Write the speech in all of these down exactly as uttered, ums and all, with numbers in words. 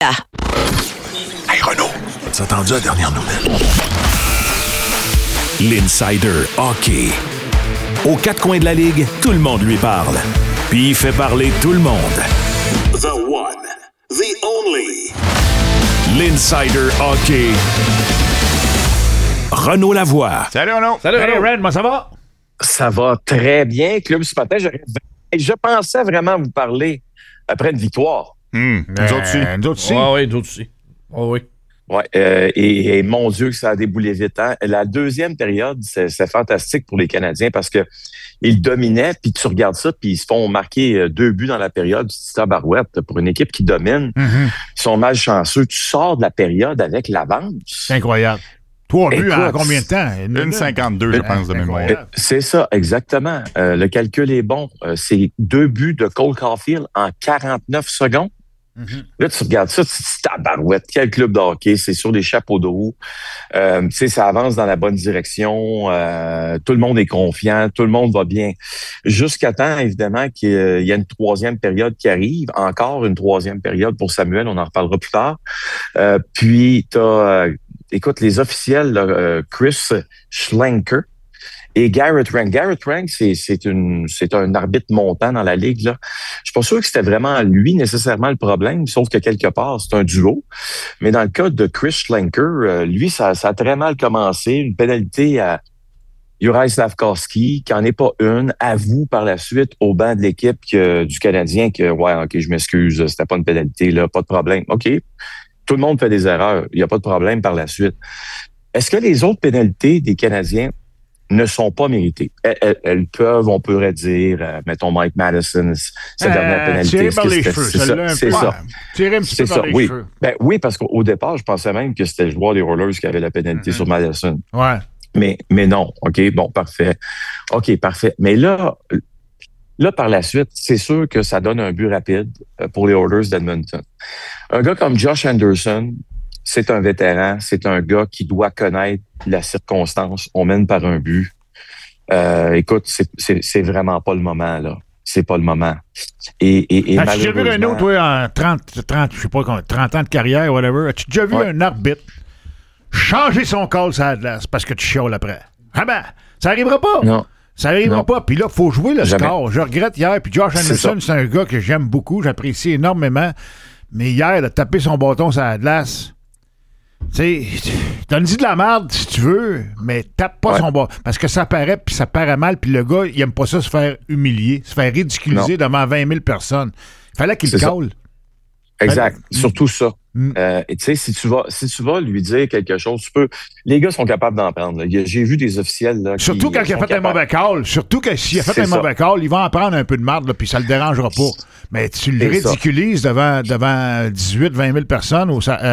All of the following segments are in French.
Hey Renaud, as-tu entendu la dernière nouvelle? L'Insider Hockey. Aux quatre coins de la Ligue, tout le monde lui parle. Puis il fait parler tout le monde. The one, the only. L'Insider Hockey. Renaud Lavoie. Salut Renaud. Salut Hey Renaud. Red, moi ça va? Ça va très bien, Club ce matin. Je, je pensais vraiment vous parler après une victoire. Hum, nous autres aussi. Nous autres aussi. Ouais, Oui, nous autres aussi. Oh, oui. Ouais, euh, et, et mon Dieu que ça a déboulé vite. Hein? La deuxième période, c'est, c'est fantastique pour les Canadiens parce que ils dominaient, puis tu regardes ça, puis ils se font marquer deux buts dans la période. C'est tabarouette pour une équipe qui domine. Mm-hmm. Ils sont malchanceux. Tu sors de la période avec l'avance. C'est incroyable. Trois buts Écoute, en combien de temps? Une cinquante-deux, je pense, de mémoire. Euh, C'est ça, exactement. Euh, le calcul est bon. Euh, c'est deux buts de Cole Caulfield en quarante-neuf secondes. Mm-hmm. Là, tu regardes ça, tu te dis, tabarouette, quel club de hockey, c'est sur des chapeaux de roue. Euh, tu sais, ça avance dans la bonne direction. Euh, tout le monde est confiant, tout le monde va bien. Jusqu'à temps, évidemment, qu'il y a une troisième période qui arrive. Encore une troisième période pour Samuel, on en reparlera plus tard. Euh, puis, tu as, euh, écoute, les officiels, là, euh, Chris Schlenker et Garrett Rank. Garrett Rank, c'est, c'est, une, c'est un arbitre montant dans la Ligue. Là. Je suis pas sûr que c'était vraiment lui nécessairement le problème, sauf que quelque part, c'est un duo. Mais dans le cas de Chris Schlenker, euh, lui, ça, ça a très mal commencé. Une pénalité à Juraj Slafkovský, qui n'en est pas une, avoue par la suite au banc de l'équipe que, du Canadien que, ouais, OK, je m'excuse, c'était pas une pénalité, là, pas de problème. OK, tout le monde fait des erreurs, il n'y a pas de problème par la suite. Est-ce que les autres pénalités des Canadiens ne sont pas méritées? Elles, elles, elles peuvent, on pourrait dire, euh, mettons Mike Madison, sa euh, dernière pénalité. Tiré par les c'est, cheveux, c'est ça. C'est ça. Tiré un petit c'est peu ça, par les oui. cheveux. Ben, oui, parce qu'au départ, je pensais même que c'était le joueur des Oilers qui avait la pénalité mm-hmm. sur Madison. Ouais. Mais, mais non. OK, bon, parfait. OK, parfait. Mais là, là, par la suite, c'est sûr que ça donne un but rapide pour les Oilers d'Edmonton. Un gars comme Josh Anderson, c'est un vétéran, c'est un gars qui doit connaître la circonstance. On mène par un but. Euh, écoute, c'est, c'est, c'est vraiment pas le moment, là. C'est pas le moment. Et, et, et As-tu déjà vu un autre, toi, en trente, trente, je sais pas, trente ans de carrière, whatever, as-tu déjà vu ouais. un arbitre changer son call sur la glace parce que tu chiales après? Ah ben, ça arrivera pas. Non. Ça arrivera non. pas. Puis là, il faut jouer le Jamais. score. Je regrette hier, puis Josh Anderson, c'est, c'est un gars que j'aime beaucoup, j'apprécie énormément. Mais hier, de taper son bâton sur la glace, tu sais, donne-y de la merde si tu veux, mais tape pas ouais. son bas. Parce que ça paraît, puis ça paraît mal, puis le gars, il aime pas ça se faire humilier, se faire ridiculiser non. devant vingt mille personnes. Il fallait qu'il c'est cale. Exact. Fallait... Surtout ça. Mm. Euh, et tu sais, si tu vas, si tu vas lui dire quelque chose, tu peux. Les gars sont capables d'en prendre. Là. J'ai vu des officiels là. Surtout qui quand il a fait capables. un mauvais call. Surtout que s'il a fait c'est un ça. mauvais call, il va en prendre un peu de marde, là, puis ça le dérangera pas. Mais tu le c'est ridiculises devant, devant dix-huit à vingt mille personnes au, euh,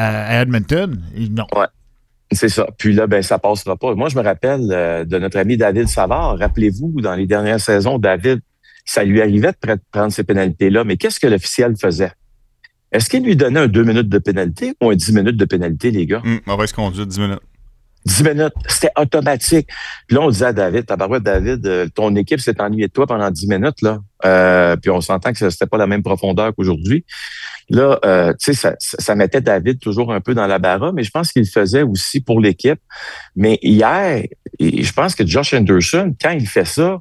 à Edmonton. Non. Ouais. C'est ça. Puis là, ben, ça passera pas. Moi, je me rappelle euh, de notre ami David Savard. Rappelez-vous, dans les dernières saisons, David, ça lui arrivait de prendre ces pénalités-là. Mais qu'est-ce que l'officiel faisait? Est-ce qu'il lui donnait un deux minutes de pénalité ou un dix minutes de pénalité, les gars? Mmh, mauvaise conduite, dix minutes. dix minutes. C'était automatique. Puis là, on disait à David, tabarouette, David, euh, ton équipe s'est ennuyée de toi pendant dix minutes, là. Euh, puis on s'entend que c'était pas la même profondeur qu'aujourd'hui. Là, euh, tu sais, ça, ça mettait David toujours un peu dans la barre, mais je pense qu'il le faisait aussi pour l'équipe. Mais hier, et je pense que Josh Anderson, quand il fait ça,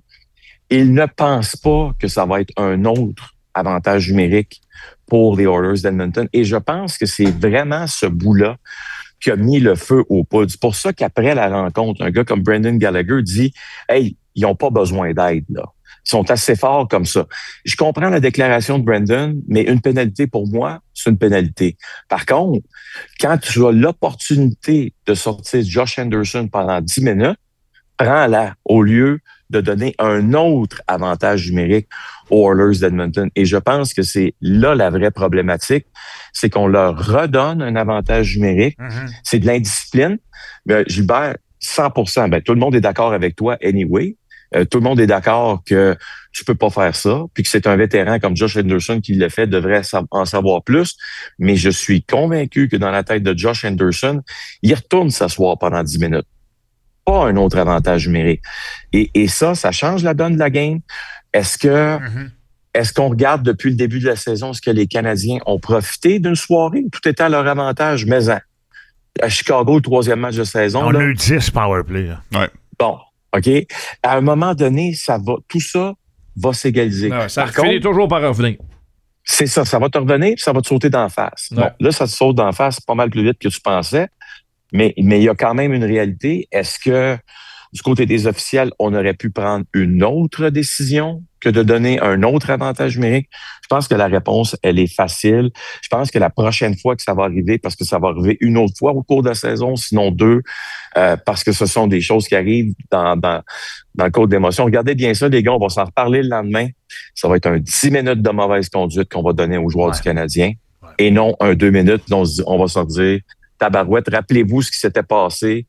il ne pense pas que ça va être un autre avantage numérique pour les Oilers d'Edmonton. Et je pense que c'est vraiment ce bout-là qui a mis le feu aux poudres. C'est pour ça qu'après la rencontre, un gars comme Brendan Gallagher dit « Hey, ils n'ont pas besoin d'aide, là. Ils sont assez forts comme ça. » Je comprends la déclaration de Brendan, mais une pénalité pour moi, c'est une pénalité. Par contre, quand tu as l'opportunité de sortir Josh Anderson pendant dix minutes, prends-la au lieu de donner un autre avantage numérique aux Oilers d'Edmonton. Et je pense que c'est là la vraie problématique, c'est qu'on leur redonne un avantage numérique. Mm-hmm. C'est de l'indiscipline. Mais Gilbert, cent pour cent, ben, tout le monde est d'accord avec toi anyway. Euh, tout le monde est d'accord que tu peux pas faire ça, puis que c'est un vétéran comme Josh Anderson qui le fait, devrait en savoir plus. Mais je suis convaincu que dans la tête de Josh Anderson, il retourne s'asseoir pendant dix minutes. Pas un autre avantage numérique. Et, et ça, ça change la donne de la game. Est-ce que, mm-hmm. est-ce qu'on regarde depuis le début de la saison, est-ce que les Canadiens ont profité d'une soirée où tout était à leur avantage? Mais à, à Chicago, le troisième match de saison. On là, a eu dix powerplay. Là. Ouais. Bon, OK. À un moment donné, ça va, tout ça va s'égaliser. Non, ça Par finit contre, toujours par revenir. c'est ça, ça va te revenir, puis ça va te sauter d'en face. Ouais. Bon, là, ça te saute d'en face pas mal plus vite que tu pensais, mais mais il y a quand même une réalité. Est-ce que du côté des officiels, on aurait pu prendre une autre décision que de donner un autre avantage numérique? Je pense que la réponse, elle est facile. Je pense que la prochaine fois que ça va arriver, parce que ça va arriver une autre fois au cours de la saison, sinon deux, euh, parce que ce sont des choses qui arrivent dans, dans, dans le code d'émotion. Regardez bien ça, les gars, on va s'en reparler le lendemain. Ça va être un dix minutes de mauvaise conduite qu'on va donner aux joueurs Ouais. du Canadien Ouais. et non un deux minutes. On, se dit, on va se dire, tabarouette, rappelez-vous ce qui s'était passé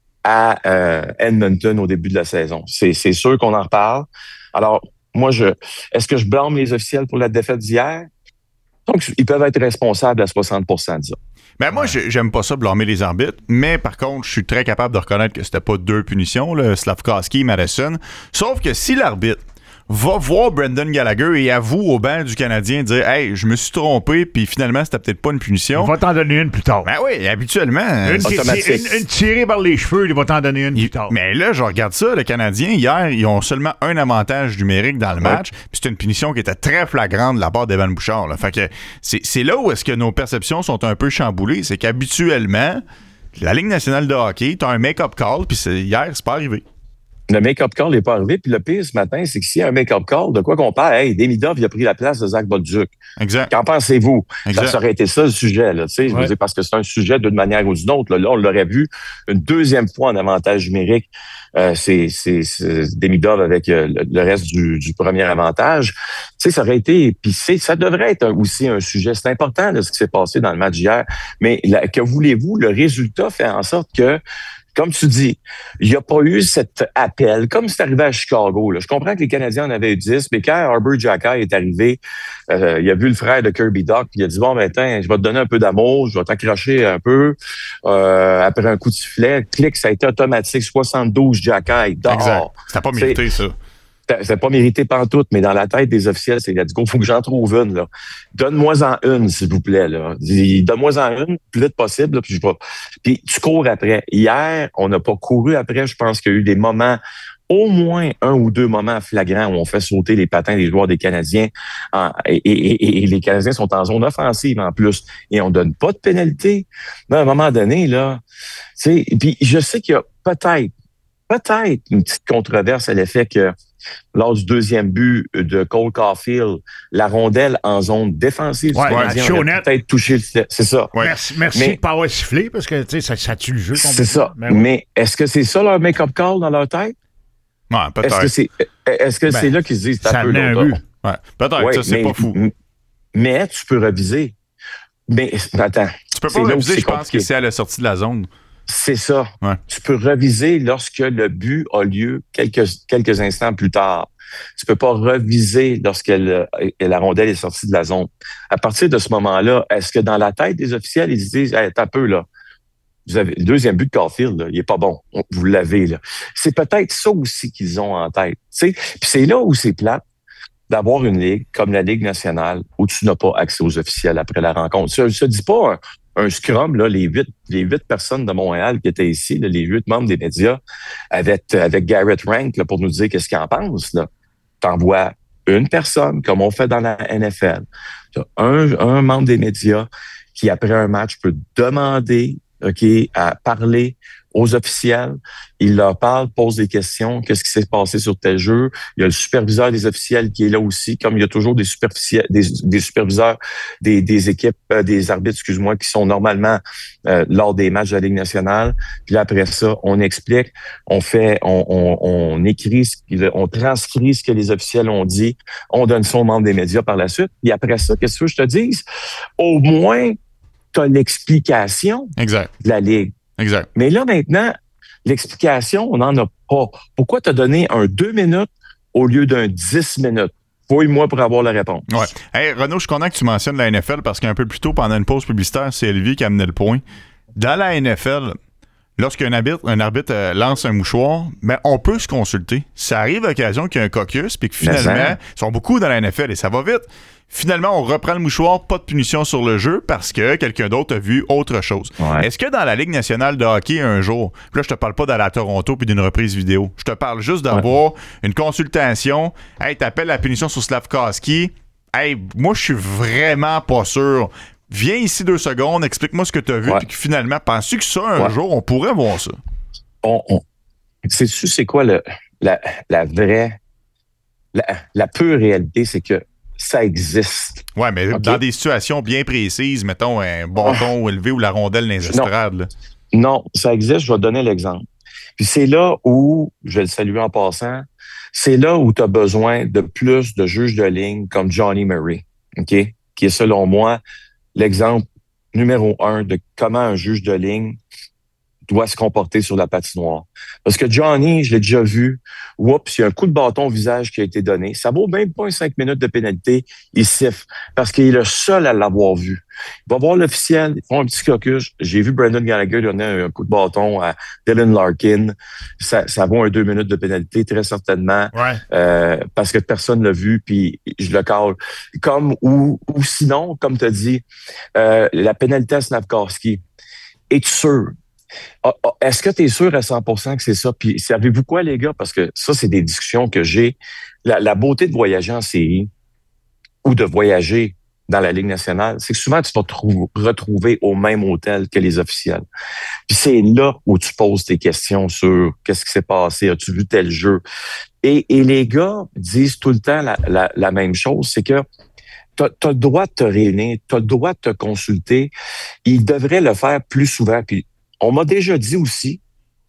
à euh, Edmonton au début de la saison. C'est, c'est sûr qu'on en reparle. Alors, moi, je, est-ce que je blâme les officiels pour la défaite d'hier? Donc, ils peuvent être responsables à soixante pour cent, disons. Ben moi, j'ai- j'aime pas ça blâmer les arbitres, mais par contre, je suis très capable de reconnaître que c'était pas deux punitions, là, Slavkovski et Madison. Sauf que si l'arbitre va voir Brendan Gallagher et avoue au banc du Canadien dire « Hey, je me suis trompé, puis finalement, c'était peut-être pas une punition. » On va t'en donner une plus tard. Ben oui, habituellement. Une, qui- automatique. une- une tirée par les cheveux, il va t'en donner une Il- plus tard. mais là, je regarde ça, le Canadien, hier, ils ont seulement un avantage numérique dans le match, puis c'est une punition qui était très flagrante de la part d'Evan Bouchard. Là. Fait que c'est, c'est là où est-ce que nos perceptions sont un peu chamboulées, c'est qu'habituellement, la Ligue nationale de hockey, t'as un make-up call, puis c'est- hier, c'est pas arrivé. Le make-up call n'est pas arrivé. Puis le pire ce matin, c'est que s'il y a un make-up call, de quoi qu'on parle? Hey, Demidov, il a pris la place de Zach Bolduc. Exact. Qu'en pensez-vous? Exact. Ça aurait été ça le sujet, là. Tu sais, je Ouais. veux dire, parce que c'est un sujet d'une manière ou d'une autre. Là, Là, on l'aurait vu une deuxième fois en avantage numérique. Euh, c'est, c'est, c'est Demidov avec euh, le, le reste du, du premier avantage. Tu sais, ça aurait été, puis c'est, ça devrait être un- aussi un sujet. C'est important de ce qui s'est passé dans le match hier. Mais la- que voulez-vous? Le résultat fait en sorte que, comme tu dis, il n'y a pas eu cet appel, comme c'est arrivé à Chicago. Là. Je comprends que les Canadiens en avaient eu dix, mais quand Arbor Xhekaj est arrivé, euh, il a vu le frère de Kirby Dach, puis il a dit, bon, ben, tiens, je vais te donner un peu d'amour, je vais t'accrocher un peu. Euh, après un coup de sifflet, clic, ça a été automatique, soixante-douze Xhekaj, dehors. Exact. C'était pas mérité, ça. C'est- C'est pas mérité pantoute, mais dans la tête des officiels, c'est, il a dit, faut que j'en trouve une, là. Donne-moi-en une, s'il vous plaît, là. Dis, donne-moi-en une, le plus vite possible, là, puis je vais. Puis tu cours après. Hier, on n'a pas couru après. Je pense qu'il y a eu des moments, au moins un ou deux moments flagrants où on fait sauter les patins des joueurs des Canadiens. En- et, et- et- et les Canadiens sont en zone offensive, en plus. Et on donne pas de pénalité. Mais à un moment donné, là, tu sais, puis je sais qu'il y a peut-être, peut-être une petite controverse à l'effet que lors du deuxième but de Cole Caulfield, la rondelle en zone défensive Ouais, du Canadien ouais, aurait Chaunet. peut-être touché le filet. C'est ça. Ouais. Merci, merci Mais- de ne pas avoir sifflé parce que tu sais, ça, ça tue le jeu. C'est ça. complètement. Ben oui. Mais est-ce que c'est ça leur make-up call dans leur tête? Ouais, Est-ce que peut-être. c'est est-ce que Ben, c'est là qu'ils se disent ça t'as peu amenait un là, but. Ouais, peut-être, Ouais, ça, c'est mais- pas fou. m- Mais tu peux reviser. Mais attends, Tu peux c'est pas là où réviser, c'est je pense compliqué. que c'est à la sortie de la zone. c'est ça. Ouais. Tu peux reviser lorsque le but a lieu quelques quelques instants plus tard. Tu peux pas reviser lorsque le- la rondelle est sortie de la zone. À partir de ce moment-là, est-ce que dans la tête des officiels, ils se disent hey, t'as peu là. Vous avez le deuxième but de Caulfield, là, il est pas bon. On- Vous l'avez là. C'est peut-être ça aussi qu'ils ont en tête. Tu sais, puis c'est là où c'est plate d'avoir une ligue comme la Ligue nationale où tu n'as pas accès aux officiels après la rencontre. Je ne dis pas un, un scrum, là, les huit, les huit personnes de Montréal qui étaient ici, là, les huit membres des médias, avec, avec Garrett Rank là, pour nous dire qu'est-ce qu'ils en pensent. Là. T'envoies une personne, comme on fait dans la N F L. T'as un, un membre des médias qui, après un match, peut demander OK, à parler aux officiels. Il leur parle, pose des questions. Qu'est-ce qui s'est passé sur tel jeu? Il y a le superviseur des officiels qui est là aussi, comme il y a toujours des superficiels, des, des superviseurs des, des équipes, euh, des arbitres, excuse-moi, qui sont normalement euh, lors des matchs de la Ligue nationale. Puis là, après ça, on explique, on fait, on, on, on écrit, ce qu'il- on transcrit ce que les officiels ont dit, on donne ça aux membres des médias par la suite. Puis après ça, qu'est-ce que tu veux que je te dise? Au moins, tu as l'explication Exact. de la Ligue. Exact. Mais là, maintenant, l'explication, on n'en a pas. Pourquoi tu as donné un deux minutes au lieu d'un dix minutes? Fouille-moi pour avoir la réponse. Ouais. Hey, Renaud, je suis content que tu mentionnes la N F L parce qu'un peu plus tôt, pendant une pause publicitaire, c'est Olivier qui a amené le point. Dans la N F L, lorsqu'un arbitre, un arbitre euh, lance un mouchoir, mais on peut se consulter. Ça arrive à l'occasion qu'il y a un caucus, puis que finalement, ils sont beaucoup dans la N F L et ça va vite. Finalement, on reprend le mouchoir, pas de punition sur le jeu parce que quelqu'un d'autre a vu autre chose. Ouais. Est-ce que dans la Ligue nationale de hockey, un jour, là, je te parle pas d'aller à Toronto puis d'une reprise vidéo, je te parle juste d'avoir ouais. une consultation, hey, t'appelles la punition sur Slafkovský, hey, moi, je suis vraiment pas sûr. Viens ici deux secondes, explique-moi ce que tu as vu, ouais. puis finalement, penses-tu que ça, un ouais. jour, on pourrait voir ça? On, on... Sais-tu, c'est quoi le, la, la vraie, la, la pure réalité, c'est que ça existe. Oui, mais okay. dans des situations bien précises, mettons un bâton oh. élevé ou la rondelle dans les estrades. Non. non, ça existe, je vais te donner l'exemple. Puis c'est là où, je vais le saluer en passant, c'est là où tu as besoin de plus de juges de ligne comme Johnny Murray, OK? Qui est selon moi l'exemple numéro un de comment un juge de ligne doit se comporter sur la patinoire. Parce que Johnny, je l'ai déjà vu, oups, il y a un coup de bâton au visage qui a été donné. Ça vaut même pas cinq minutes de pénalité. Il siffle parce qu'il est le seul à l'avoir vu. Il va voir l'officiel, ils font un petit caucus. J'ai vu Brendan Gallagher donner un coup de bâton à Dylan Larkin. Ça, ça vaut un deux minutes de pénalité, très certainement. Ouais. Euh, parce que personne l'a vu, puis je le cale. Comme, ou, ou sinon, comme tu as dit, euh, la pénalité à Slafkovský. Es-tu sûr? Oh, oh, est-ce que tu es sûr à cent pour cent que c'est ça? Puis savez-vous quoi, les gars? Parce que ça, c'est des discussions que j'ai. La, la beauté de voyager en série ou de voyager dans la Ligue nationale, c'est que souvent, tu vas te trou- retrouver au même hôtel que les officiels. Puis c'est là où tu poses tes questions sur qu'est-ce qui s'est passé, as-tu vu tel jeu? Et, et les gars disent tout le temps la, la, la même chose, c'est que tu as le droit de te réunir, tu as le droit de te consulter. Ils devraient le faire plus souvent. Puis on m'a déjà dit aussi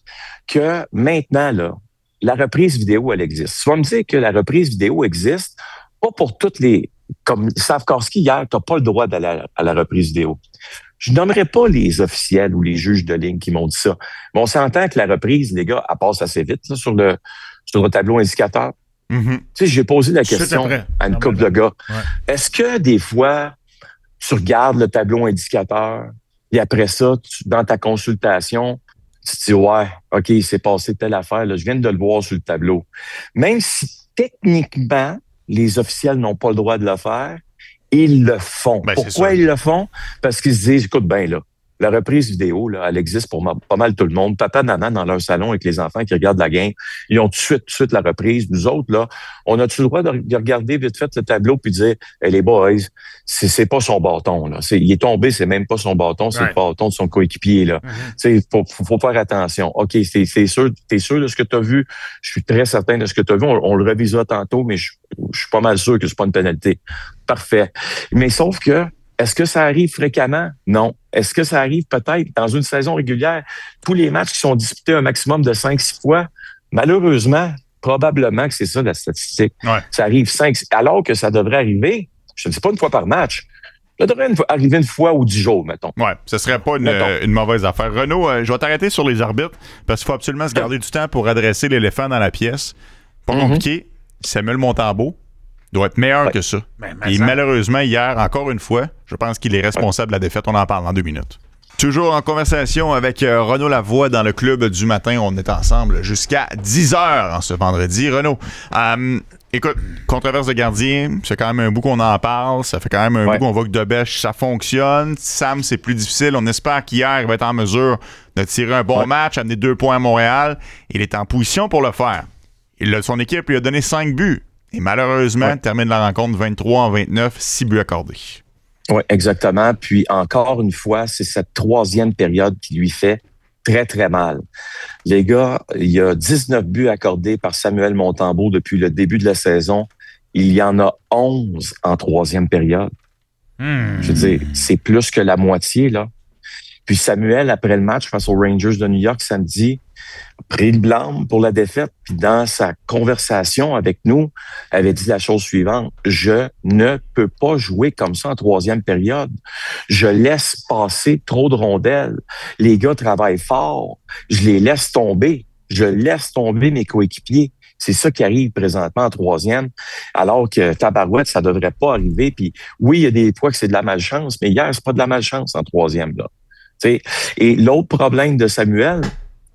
que maintenant, là, la reprise vidéo, elle existe. Tu vas me dire que la reprise vidéo existe, pas pour toutes les... Comme Slafkovský, hier, tu n'as pas le droit d'aller à la, à la reprise vidéo. Je nommerai pas les officiels ou les juges de ligne qui m'ont dit ça. Mais on s'entend que la reprise, les gars, elle passe assez vite là, sur, le, sur le tableau indicateur. Mm-hmm. Tu sais, j'ai posé la question à une couple de gars. Ouais. Est-ce que des fois, tu regardes le tableau indicateur et après ça, tu, dans ta consultation, tu te dis, ouais, OK, il s'est passé telle affaire, là, je viens de le voir sur le tableau. Même si techniquement, les officiels n'ont pas le droit de le faire, ils le font. Ben, Pourquoi ils le font? Parce qu'ils se disent, écoute bien, là, la reprise vidéo, là, elle existe pour ma, pas mal tout le monde. Papa, maman, dans leur salon avec les enfants qui regardent la game, ils ont tout de suite, tout de suite la reprise. Nous autres, là, on a-tu le droit de, de regarder vite fait le tableau puis de dire, hey, les boys, c'est, c'est pas son bâton, là. C'est, il est tombé, c'est même pas son bâton, c'est ouais. le bâton de son coéquipier, là. Mm-hmm. Tu sais, faut, faut, faut faire attention. OK, c'est, c'est sûr, t'es sûr de ce que t'as vu? Je suis très certain de ce que t'as vu. On, on le revisera tantôt, mais je, je suis pas mal sûr que c'est pas une pénalité. Parfait. Mais sauf que, est-ce que ça arrive fréquemment? Non. Est-ce que ça arrive peut-être dans une saison régulière? Tous les matchs qui sont disputés un maximum de cinq six fois? Malheureusement, probablement que c'est ça la statistique. Ouais. Ça arrive cinq alors que ça devrait arriver, je ne dis pas une fois par match, ça devrait une fois, arriver une fois ou dix jours, mettons. Ouais, ce serait pas une, euh, une mauvaise affaire. Renaud, euh, je vais t'arrêter sur les arbitres parce qu'il faut absolument se garder du temps pour adresser l'éléphant dans la pièce. Pas mm-hmm. compliqué. Samuel Montembeault doit être meilleur ouais. que ça. Ben, Et ça. malheureusement, hier, encore une fois, je pense qu'il est responsable de la défaite. On en parle dans deux minutes. Toujours en conversation avec euh, Renaud Lavoie dans le club du matin. On est ensemble jusqu'à dix heures en ce vendredi. Renaud, euh, écoute, controverse de gardien, c'est quand même un bout qu'on en parle. Ça fait quand même un ouais. bout qu'on voit que Debèche, ça fonctionne. Sam, c'est plus difficile. On espère qu'hier, il va être en mesure de tirer un bon ouais. match, amener deux points à Montréal. Il est en position pour le faire. Il a, son équipe lui a donné cinq buts. Et malheureusement, ouais. termine la rencontre vingt-trois en vingt-neuf, six buts accordés. Oui, exactement. Puis encore une fois, c'est cette troisième période qui lui fait très, très mal. Les gars, il y a dix-neuf buts accordés par Samuel Montembeault depuis le début de la saison. Il y en a onze en troisième période. Hmm. Je veux dire, c'est plus que la moitié, là. Puis Samuel, après le match face aux Rangers de New York samedi, a pris le blâme pour la défaite. Puis dans sa conversation avec nous, avait dit la chose suivante. Je ne peux pas jouer comme ça en troisième période. Je laisse passer trop de rondelles. Les gars travaillent fort. Je les laisse tomber. Je laisse tomber mes coéquipiers. C'est ça qui arrive présentement en troisième, alors que tabarouette, ça devrait pas arriver. Puis oui, il y a des fois que c'est de la malchance, mais hier, c'est pas de la malchance en troisième, là. T'sais. Et l'autre problème de Samuel,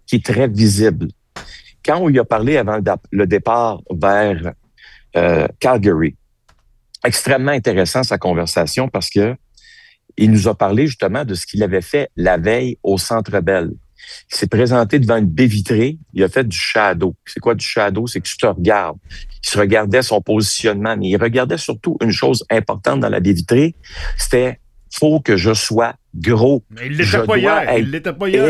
qui est très visible. Quand on lui a parlé avant le départ vers euh, Calgary, extrêmement intéressant sa conversation parce que il nous a parlé justement de ce qu'il avait fait la veille au Centre Bell. Il s'est présenté devant une baie vitrée, il a fait du shadow. C'est quoi du shadow? C'est que tu te regardes. Il se regardait son positionnement, mais il regardait surtout une chose importante dans la baie vitrée, c'était « faut que je sois gros ». Mais il l'était pas hier, être... il l'était pas hier.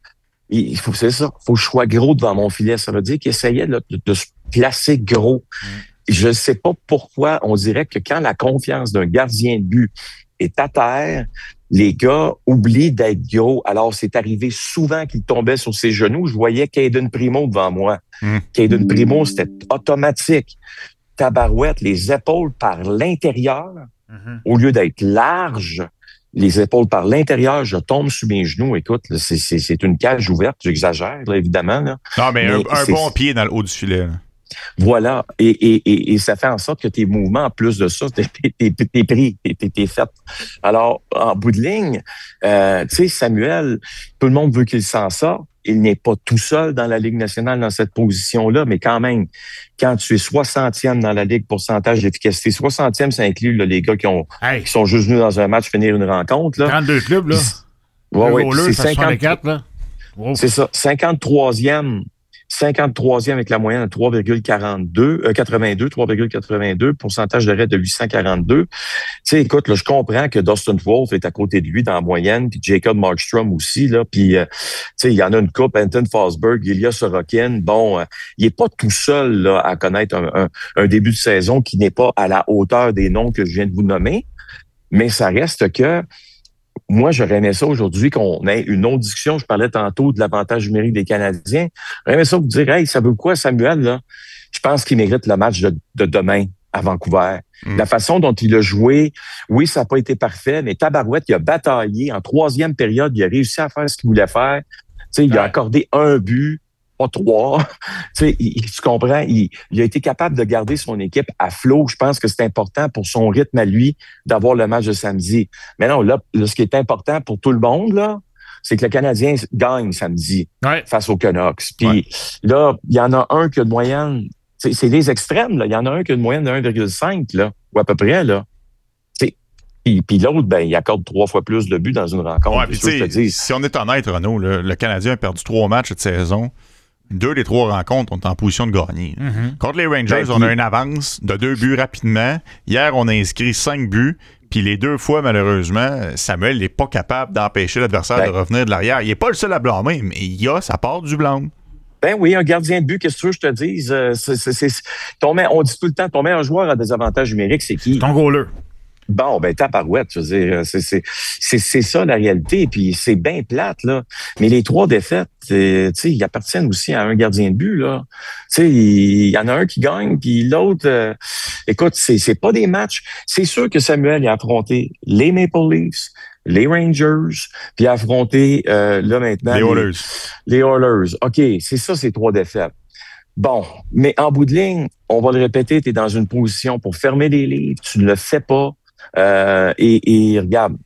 Il faut, c'est ça, faut que je sois gros devant mon filet. Ça veut dire qu'il essayait de, de, de se placer gros. Mm. Je ne sais pas pourquoi on dirait que quand la confiance d'un gardien de but est à terre, les gars oublient d'être gros. Alors, c'est arrivé souvent qu'il tombait sur ses genoux. Je voyais Caden Primo devant moi. Mm. Caden Primo, c'était automatique. Tabarouette, les épaules par l'intérieur, mm-hmm. au lieu d'être larges, les épaules par l'intérieur, je tombe sur mes genoux. Écoute, là, c'est, c'est, c'est une cage ouverte. J'exagère, là, évidemment. Là. Non, mais, mais un, un bon pied dans le haut du filet. Là. Voilà. Et, et, et, et ça fait en sorte que tes mouvements, en plus de ça, t'es, t'es, t'es pris, t'es, t'es fait. Alors, en bout de ligne, euh, tu sais, Samuel, tout le monde veut qu'il s'en sorte. Il n'est pas tout seul dans la Ligue nationale dans cette position-là, mais quand même, quand tu es soixantième dans la Ligue pourcentage d'efficacité, soixantième, ça inclut là, les gars qui, ont, hey. qui sont juste venus dans un match finir une rencontre. Là. trente-deux clubs, là. Ouais, ouais, c'est cinquante, soixante-quatre, là. Wow. C'est ça, cinquante-troisième. cinquante-troisième avec la moyenne de trois virgule quarante-deux, euh, quatre-vingt-deux, trois virgule quatre-vingt-deux, pourcentage d'arrêt de huit cent quarante-deux. Tu sais, écoute, là, je comprends que Dustin Wolf est à côté de lui dans la moyenne, puis Jacob Markstrom aussi, là, puis, euh, tu sais, il y en a une coupe, Anton Forsberg, Ilya Sorokin. Bon, euh, il est pas tout seul, là, à connaître un, un, un début de saison qui n'est pas à la hauteur des noms que je viens de vous nommer, mais ça reste que moi, j'aurais aimé ça aujourd'hui qu'on ait une autre discussion. Je parlais tantôt de l'avantage numérique des Canadiens. J'aurais aimé ça vous dire, hey, ça veut quoi, Samuel, là? Je pense qu'il mérite le match de, de demain à Vancouver. Mm. La façon dont il a joué, oui, ça n'a pas été parfait, mais tabarouette, il a bataillé. En troisième période, il a réussi à faire ce qu'il voulait faire. Tu sais, il ouais. a accordé un but. Pas trois. Tu sais, il, tu comprends, il, il a été capable de garder son équipe à flot. Je pense que c'est important pour son rythme à lui d'avoir le match de samedi. Mais non, là, là ce qui est important pour tout le monde, là, c'est que le Canadien gagne samedi ouais. face aux Canucks. Puis ouais. là, il y en a un qui a de moyenne. C'est, c'est les extrêmes, là. Il y en a un qui a de moyenne de un virgule cinq, là, ou à peu près, là. Puis, puis l'autre, ben, il accorde trois fois plus de buts dans une rencontre. Ouais, puis tu sais, si on est honnête, Renaud, le, le Canadien a perdu trois matchs cette saison. Deux des trois rencontres, on est en position de gagner. Mm-hmm. Contre les Rangers, ben, on a une avance de deux buts rapidement. Hier, on a inscrit cinq buts. Puis les deux fois, malheureusement, Samuel n'est pas capable d'empêcher l'adversaire ben, de revenir de l'arrière. Il n'est pas le seul à blâmer, mais il y a sa part du blâme. Ben oui, un gardien de but, qu'est-ce que tu veux que je te dise? Euh, c'est, c'est, c'est, ton, on dit tout le temps, ton meilleur joueur a des avantages numériques, c'est qui? C'est ton goaler. Bon, ben tabarouette, je veux dire, c'est, c'est, c'est, c'est ça la réalité, puis c'est bien plate, là. Mais les trois défaites, tu sais, ils appartiennent aussi à un gardien de but, là. Tu sais, il y en a un qui gagne, puis l'autre, euh, écoute, c'est, c'est pas des matchs. C'est sûr que Samuel a affronté les Maple Leafs, les Rangers, puis a affronté, euh, là maintenant... Les Oilers. Les, les Oilers. OK, c'est ça, ces trois défaites. Bon, mais en bout de ligne, on va le répéter, tu es dans une position pour fermer les livres, tu ne le fais pas. Euh, et, et regarde,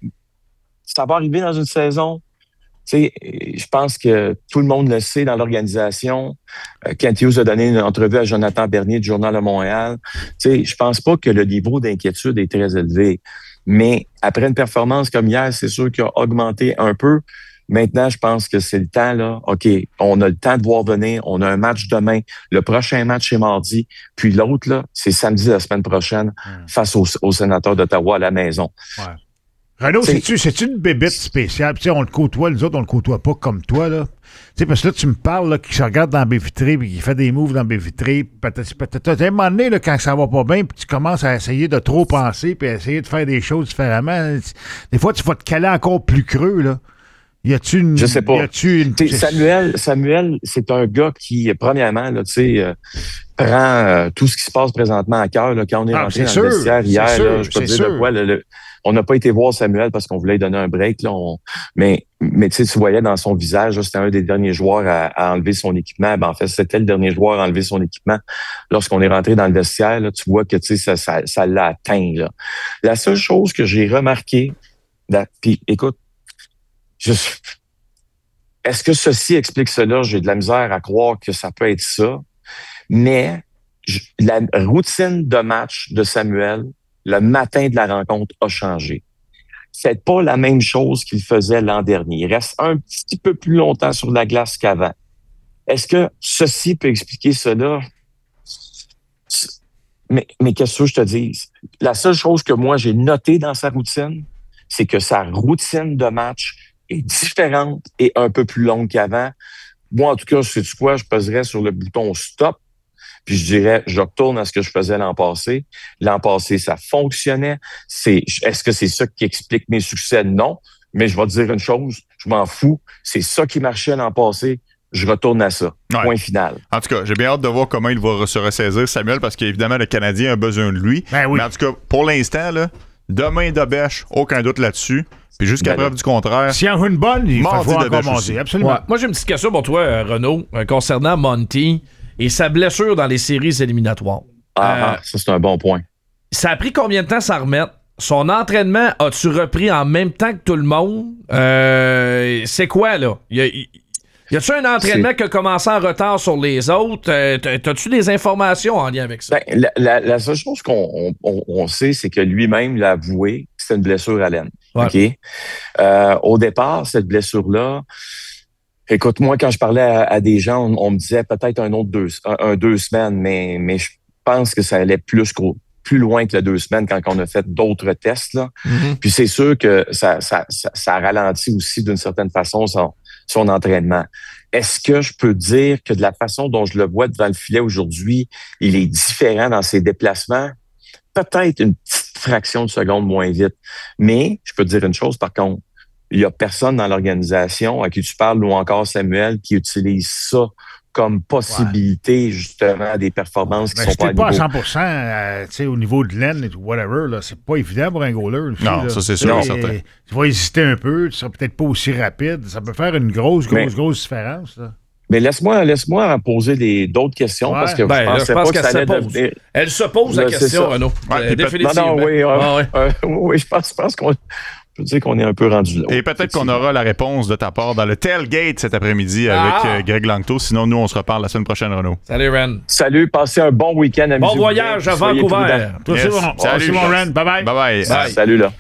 ça va arriver dans une saison. Tu sais, je pense que tout le monde le sait dans l'organisation. Euh, Kent Hughes a donné une entrevue à Jonathan Bernier du Journal de Montréal. Tu sais, je pense pas que le niveau d'inquiétude est très élevé. Mais après une performance comme hier, c'est sûr qu'il a augmenté un peu. Maintenant, je pense que c'est le temps, là. OK, on a le temps de voir venir. On a un match demain. Le prochain match est mardi. Puis l'autre, là, c'est samedi la semaine prochaine mmh. face aux au sénateurs d'Ottawa à la maison. Ouais. Renaud, c'est... c'est-tu, c'est-tu une bébête spéciale? Tu sais, on le côtoie, les autres, on le côtoie pas comme toi, là. Tu sais, parce que là, tu me parles, là, qu'il se regarde dans la baie vitrée, puis qu'il fait des moves dans la baie vitrée. Peut-être, peut-être, à un moment donné, là, quand ça va pas bien, puis tu commences à essayer de trop penser, puis à essayer de faire des choses différemment. Des fois, tu vas te caler encore plus creux, là. Y a-tu une... Je sais pas. Y a-tu une... Samuel, Samuel, c'est un gars qui, premièrement, là, tu sais, euh, prend euh, tout ce qui se passe présentement à cœur. Là, quand on est ah, rentré dans sûr, le vestiaire hier, sûr, là, je peux te dire sûr. de quoi. Le, le, on n'a pas été voir Samuel parce qu'on voulait lui donner un break. Là, on, mais mais tu sais, tu voyais dans son visage, là, c'était un des derniers joueurs à, à enlever son équipement. Ben, en fait, c'était le dernier joueur à enlever son équipement. Lorsqu'on est rentré dans le vestiaire, là, tu vois que tu sais, ça, ça, ça l'a atteint. Là. La seule chose que j'ai remarqué, puis écoute, Je, est-ce que ceci explique cela? J'ai de la misère à croire que ça peut être ça. Mais je, la routine de match de Samuel, le matin de la rencontre, a changé. C'est pas la même chose qu'il faisait l'an dernier. Il reste un petit peu plus longtemps sur la glace qu'avant. Est-ce que ceci peut expliquer cela? Mais, mais qu'est-ce que je te dis? La seule chose que moi, j'ai notée dans sa routine, c'est que sa routine de match est différente et un peu plus longue qu'avant. Moi, en tout cas, sais-tu quoi? Je peserais sur le bouton stop, puis je dirais, je retourne à ce que je faisais l'an passé. L'an passé, ça fonctionnait. C'est, est-ce que c'est ça qui explique mes succès? Non. Mais je vais te dire une chose, je m'en fous. C'est ça qui marchait l'an passé. Je retourne à ça. Ouais. Point final. En tout cas, j'ai bien hâte de voir comment il va se ressaisir, Samuel, parce qu'évidemment, le Canadien a besoin de lui. Ben oui. Mais en tout cas, pour l'instant, là, demain de bêche, aucun doute là-dessus. Puis jusqu'à ben preuve du contraire. S'il y en a une bonne, il va voir encore monter. Absolument. Ouais. Moi, j'ai une petite question pour toi, euh, Renaud, euh, concernant Monty et sa blessure dans les séries éliminatoires. Ah, euh, ça, c'est un bon point. Ça a pris combien de temps ça remettre? Son entraînement, as-tu repris en même temps que tout le monde? Euh, c'est quoi, là? Il y a, y a-tu un entraînement c'est... qui a commencé en retard sur les autres? Euh, t'as-tu des informations en lien avec ça? Ben, la, la, la seule chose qu'on on, on sait, c'est que lui-même l'a avoué que c'était une blessure à l'aine. Ouais. OK? Euh, au départ, cette blessure-là, écoute, moi, quand je parlais à, à des gens, on, on me disait peut-être un autre deux, un, un deux semaines, mais, mais je pense que ça allait plus gros. plus loin que les deux semaines quand on a fait d'autres tests. Là. Mm-hmm. Puis c'est sûr que ça, ça, ça, ça ralentit aussi d'une certaine façon son, son entraînement. Est-ce que je peux dire que de la façon dont je le vois devant le filet aujourd'hui, il est différent dans ses déplacements? Peut-être une petite fraction de seconde moins vite. Mais je peux te dire une chose par contre, il y a personne dans l'organisation à qui tu parles ou encore Samuel qui utilise ça comme possibilité, ouais. justement, des performances qui ben, sont pas à pas niveau. à cent pour cent euh, au niveau de l'aine et whatever, là, c'est pas évident pour un goaler. Aussi, non, là. ça c'est sûr et certain. Tu vas hésiter un peu, tu seras peut-être pas aussi rapide. Ça peut faire une grosse, grosse, mais, grosse différence. Là. Mais laisse-moi, laisse-moi poser des, d'autres questions ouais. parce que ben, je pensais là, je pense pas que ça allait devenir... Elle se pose la là, question, Renaud. Ouais, euh, définitivement. Non, non, oui, ah, ouais. euh, oui je pense, je pense qu'on... Je peux dire qu'on est un peu rendu là. Et peut-être qu'on aura la réponse de ta part dans le tailgate cet après-midi avec ah! euh, Greg Langto. Sinon, nous, on se reparle la semaine prochaine, Renaud. Salut, Ren. Salut, passez un bon week-end. Bon voyage à Vancouver. Yes. Salut, mon Ren. Bye-bye. Bye-bye. Bye. Salut, là.